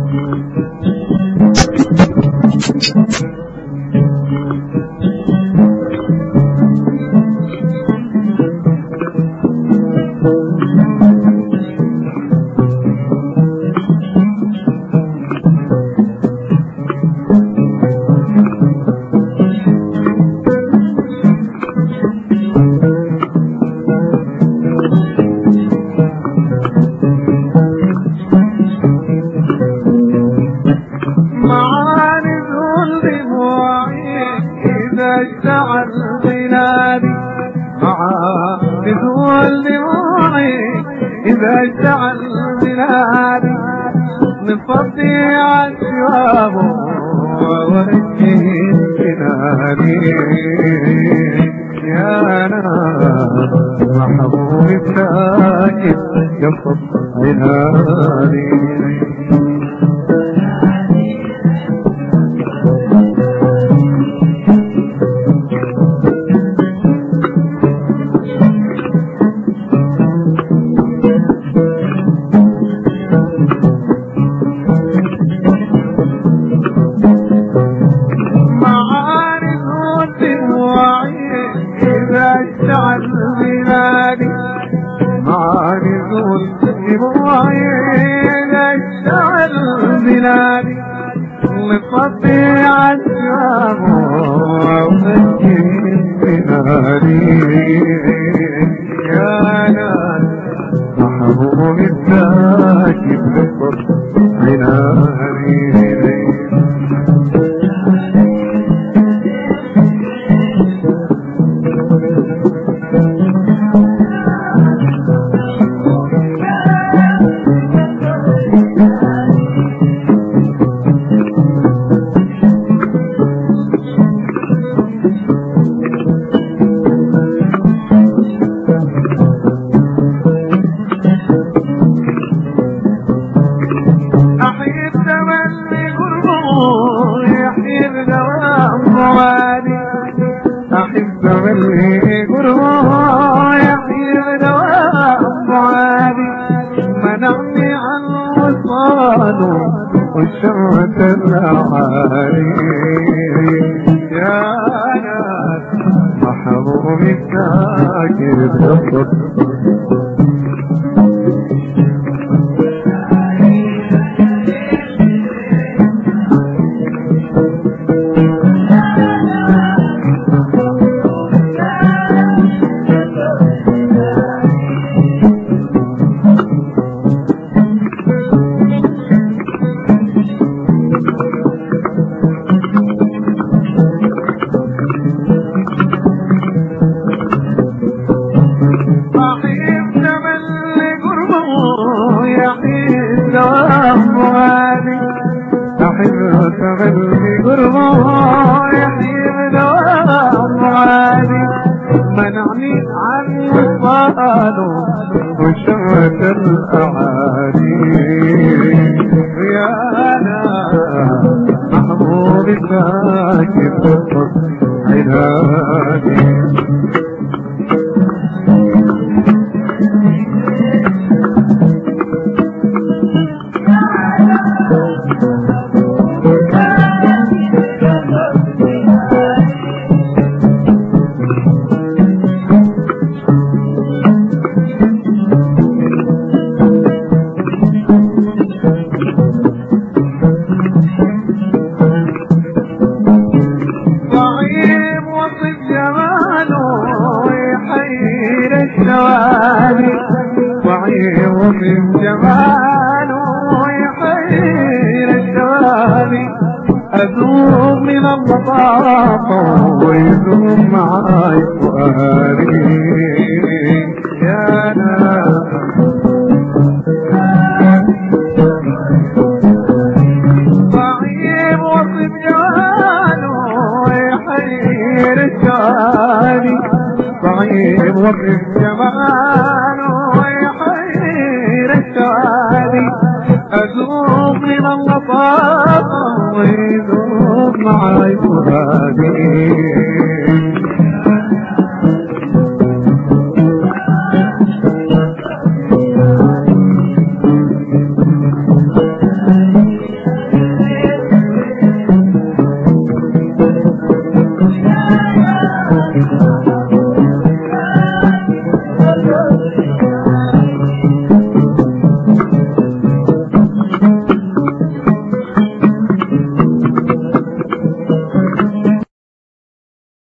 إذا اشتعل بلادي نفضي عالشواب ووجه بلادي يا ناس محبوب الساكن يفض عنادي مفضي عالشام ومسكين بناري يا ناس محبوب الساكن بفض عناري منعني عن وصاله وشمت الأعالي يا ناس محبوب الساكن بفض منعني عن وصاله وشمت الأعالي يا ناس محبوب الساكن بفض عنادي ومن جماله يحير الشوالي أذوب من اللطافة ويذوب معاي فؤادي يا ناس ضعيف وصف جماله يحير الشوالي ضعيف وصف جماله أذوب من اللطافة ويذوب معاي فؤادي